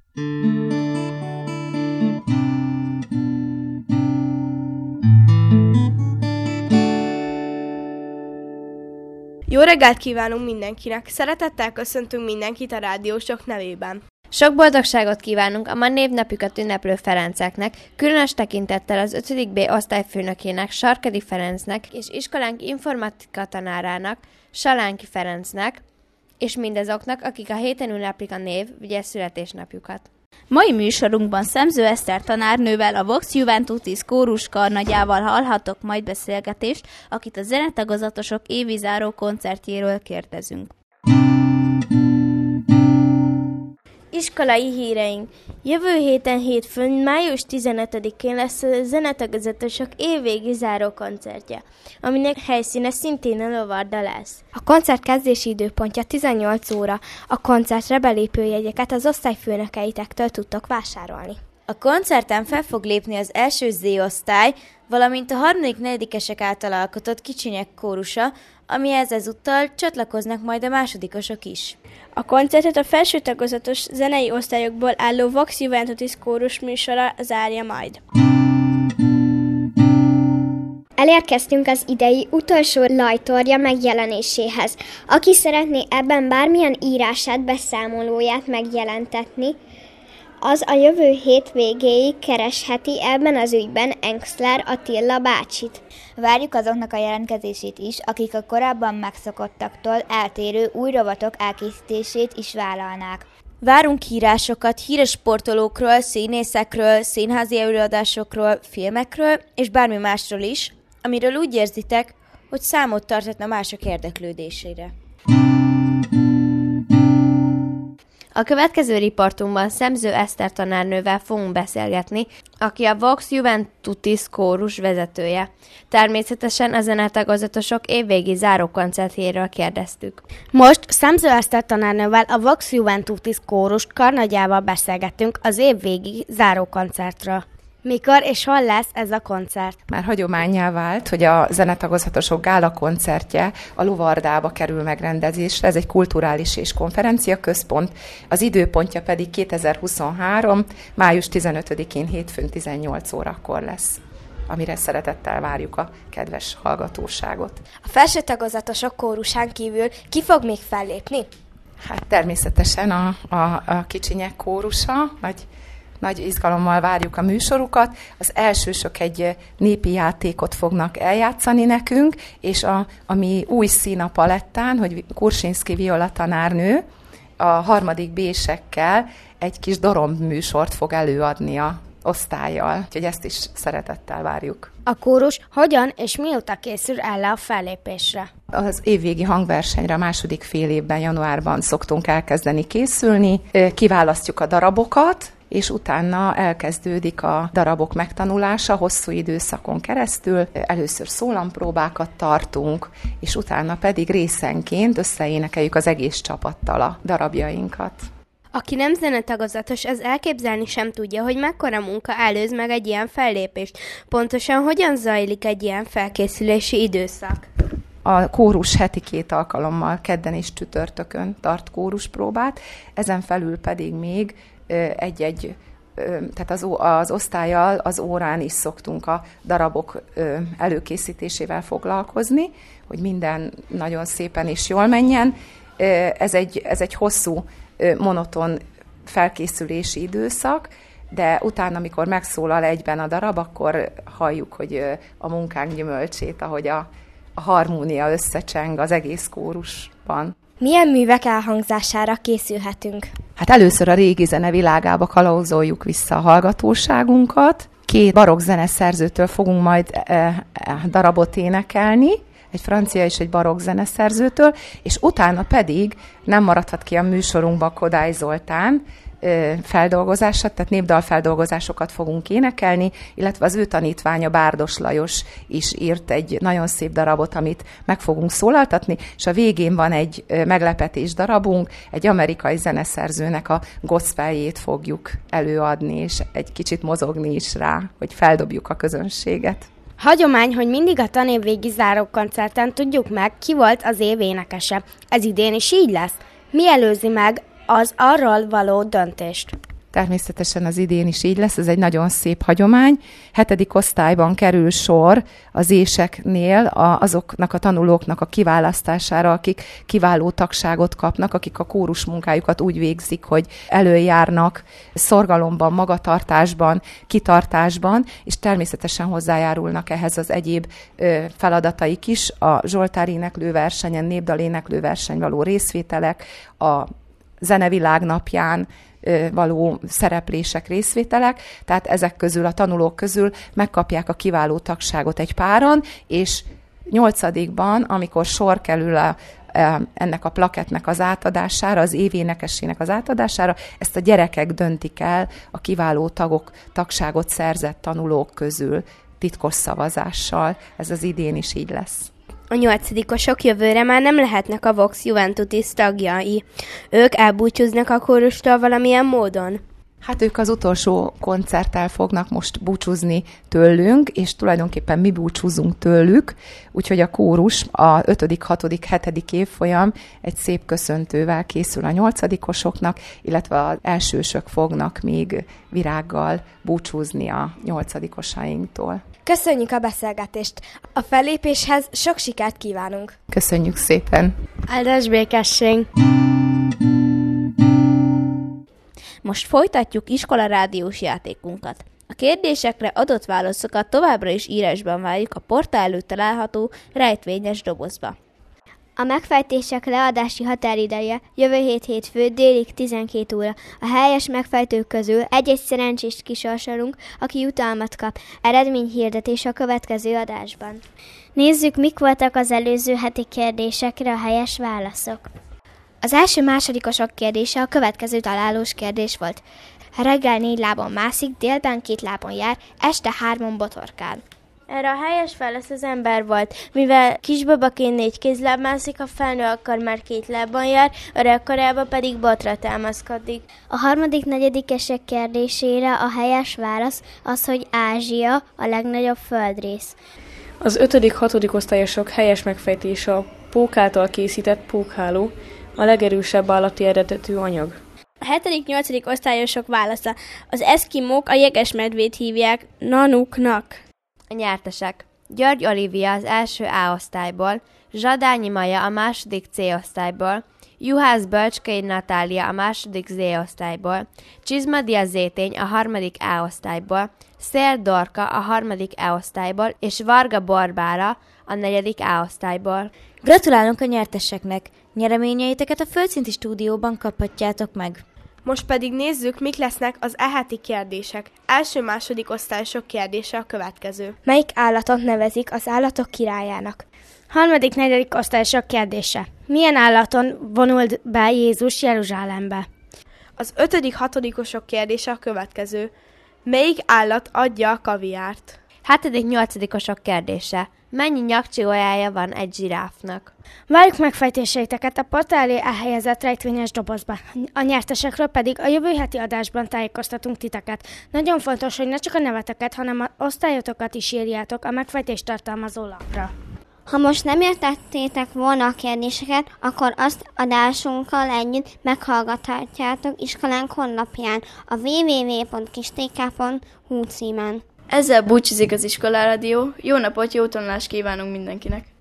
Jó reggelt kívánunk mindenkinek! Szeretettel köszöntünk mindenkit a rádiósok nevében. Sok boldogságot kívánunk a ma névnapjukat ünneplő Ferenceknek, különös tekintettel az 5. B osztályfőnökének, Sarkadi Ferencnek és iskolánk informatika tanárának, Salánki Ferencnek, és mindazoknak, akik a héten ünneplik a vagy születésnapjukat. Mai műsorunkban Szemző Eszter tanárnővel, a Vox Juventutis kórus karnagyával hallhatok majd beszélgetést, akit a zenetagozatosok évi záró koncertjéről kérdezünk. Iskolai híreink. Jövő héten hétfőn, május 15-én lesz a zenetagozatosok évvégi záró koncertje, aminek helyszíne szintén a Lovarda lesz. A koncert kezdési időpontja 18 óra. A koncertre belépőjegyeket az osztályfőnökeitektől tudtok vásárolni. A koncerten fel fog lépni az első Z-osztály, valamint a 3.-4-esek által alkotott kicsinyek kórusa, amihez ezúttal csatlakoznak majd a másodikosok is. A koncertet a felső tagozatos zenei osztályokból álló Vox Juventutis kórus műsora zárja majd. Elérkeztünk az idei utolsó Lajtorja megjelenéséhez. Aki szeretné ebben bármilyen írását, beszámolóját megjelentetni, az a jövő hét végéig keresheti ebben az ügyben Engszler Attila bácsit. Várjuk azoknak a jelentkezését is, akik a korábban megszokottaktól eltérő új rovatok elkészítését is vállalnák. Várunk írásokat híres sportolókról, színészekről, színházi előadásokról, filmekről és bármi másról is, amiről úgy érzitek, hogy számot tartatna mások érdeklődésére. A következő riportunkban Szemző Eszter tanárnővel fogunk beszélgetni, aki a Vox Juventutis kórus vezetője. Természetesen a zenetagozatosok évvégi zárókoncertjéről kérdeztük. Most Szemző Eszter tanárnővel, a Vox Juventutis kórus karnagyával beszélgettünk az évvégi zárókoncertről. Mikor és hol lesz ez a koncert? Már hagyománnyá vált, hogy a zenetagozatosok gála koncertje a Lovardába kerül megrendezésre. Ez egy kulturális és konferencia központ, az időpontja pedig 2023. május 15-én hétfőn 18 órakor lesz, amire szeretettel várjuk a kedves hallgatóságot. A felső tagozatosok kórusán kívül ki fog még fellépni? Hát természetesen a kicsinyek kórusa, nagy izgalommal várjuk a műsorukat. Az elsősök egy népi játékot fognak eljátszani nekünk, és ami új szín a palettán, hogy Kursinszki Viola tanárnő a 3. B-sekkel egy kis doromb műsort fog előadni a osztállyal. Úgyhogy ezt is szeretettel várjuk. A kórus hogyan és mióta készül el a fellépésre? Az évvégi hangversenyre a második fél évben, januárban szoktunk elkezdeni készülni. Kiválasztjuk a darabokat, és utána elkezdődik a darabok megtanulása hosszú időszakon keresztül. Először szólampróbákat tartunk, és utána pedig részenként összeénekeljük az egész csapattal a darabjainkat. Aki nem zenetagozatos, az elképzelni sem tudja, hogy mekkora munka előz meg egy ilyen fellépést. Pontosan hogyan zajlik egy ilyen felkészülési időszak? A kórus heti 2 alkalommal, kedden és csütörtökön tart kóruspróbát, ezen felül pedig még tehát az osztállyal, az órán is szoktunk a darabok előkészítésével foglalkozni, hogy minden nagyon szépen és jól menjen. Ez egy hosszú, monoton felkészülési időszak, de utána, amikor megszólal egyben a darab, akkor halljuk, hogy a munkánk gyümölcsét, ahogy a harmónia összecseng az egész kórusban. Milyen művek elhangzására készülhetünk? Hát először a régi zene világába kalauzoljuk vissza a hallgatóságunkat. 2 barokk zeneszerzőtől fogunk majd darabot énekelni, egy francia és egy barokk zeneszerzőtől, és utána pedig nem maradhat ki a műsorunkba Kodály Zoltán feldolgozását, tehát népdalfeldolgozásokat fogunk énekelni, illetve az ő tanítványa Bárdos Lajos is írt egy nagyon szép darabot, amit meg fogunk szólaltatni, és a végén van egy meglepetés darabunk, egy amerikai zeneszerzőnek a gospeljét fogjuk előadni, és egy kicsit mozogni is rá, hogy feldobjuk a közönséget. Hagyomány, hogy mindig a tanévvégi zárókoncerten tudjuk meg, ki volt az év énekese. Ez idén is így lesz. Mi előzi meg az arról való döntést? Természetesen az idén is így lesz, ez egy nagyon szép hagyomány. 7. osztályban kerül sor az éseknél azoknak a tanulóknak a kiválasztására, akik kiváló tagságot kapnak, akik a kórus munkájukat úgy végzik, hogy előjárnak szorgalomban, magatartásban, kitartásban, és természetesen hozzájárulnak ehhez az egyéb feladataik is, a zsoltáréneklő versenyen, népdaléneklő verseny való részvételek, a zenevilág napján való szereplések, részvételek, tehát ezek közül, a tanulók közül megkapják a kiváló tagságot egy páran, és 8-ban, amikor sor kerül ennek a plakettnek az átadására, az événekesének az átadására, ezt a gyerekek döntik el a kiváló tagságot szerzett tanulók közül titkos szavazással. Ez az idén is így lesz. A 8-osok jövőre már nem lehetnek a Vox Juventutis tagjai. Ők elbúcsúznak a kórustól valamilyen módon? Hát ők az utolsó koncerttel fognak most búcsúzni tőlünk, és tulajdonképpen mi búcsúzunk tőlük, úgyhogy a kórus a 5., 6., 7. évfolyam egy szép köszöntővel készül a 8-osoknak, illetve az elsősök fognak még virággal búcsúzni a 8-osainktól. Köszönjük a beszélgetést! A fellépéshez sok sikert kívánunk! Köszönjük szépen! Áldás békesség! Most folytatjuk iskolarádiós játékunkat. A kérdésekre adott válaszokat továbbra is írásban várjuk a portál előtt található rejtvényes dobozba. A megfejtések leadási határideje jövő hétfő délig 12 óra. A helyes megfejtők közül egy-egy szerencsést kisorsolunk, aki jutalmat kap. Eredményhirdetés a következő adásban. Nézzük, mik voltak az előző heti kérdésekre a helyes válaszok. Az első másodikosok kérdése a következő találós kérdés volt. Reggel 4 lábon mászik, délben 2 lábon jár, este 3 botorkál. Erre a helyes válasz az ember volt, mivel kisbabaként 4 kézláb mászik, a felnő akkor már 2 lábon jár, öregkorában pedig botra támaszkodik. A harmadik negyedikesek kérdésére a helyes válasz az, hogy Ázsia a legnagyobb földrész. Az 5., 6. osztályosok helyes megfejtése a pók által készített pókháló, a legerősebb állati eredetű anyag. A 7., 8. osztályosok válasza. Az eszkimók a jegesmedvét hívják nanuknak. A nyertesek: György Olivia az első A osztályból, Zsadányi Maja a második C osztályból, Juhász Bölcskei Natália a második Z osztályból, Csizmadia Zétény a harmadik A osztályból, Szél Dorka a harmadik E osztályból, és Varga Borbára a negyedik A osztályból. Gratulálunk a nyerteseknek! Nyereményeiteket a Földszinti stúdióban kaphatjátok meg. Most pedig nézzük, mik lesznek az heti kérdések. Első-második osztályosok kérdése a következő. Melyik állatot nevezik az állatok királyának? Harmadik, negyedik osztályosok kérdése. Milyen állaton vonult be Jézus Jeruzsálembe? Az 5., 6. kérdése a következő. Melyik állat adja a kaviárt? 7., 8. kérdése. Mennyi nyakcsiójája van egy zsiráfnak? Várjuk megfejtéseiteket a portálé elhelyezett rejtvényes dobozba. A nyertesekről pedig a jövő heti adásban tájékoztatunk titeket. Nagyon fontos, hogy ne csak a neveteket, hanem az osztályotokat is írjátok a megfejtést tartalmazó lapra. Ha most nem értettétek volna a kérdéseket, akkor azt adásunkkal együtt meghallgathatjátok iskolánk honlapján a www.kistk.hu címen. Ezzel búcsúzik az Iskolarádió. Jó napot, jó tanulást kívánunk mindenkinek!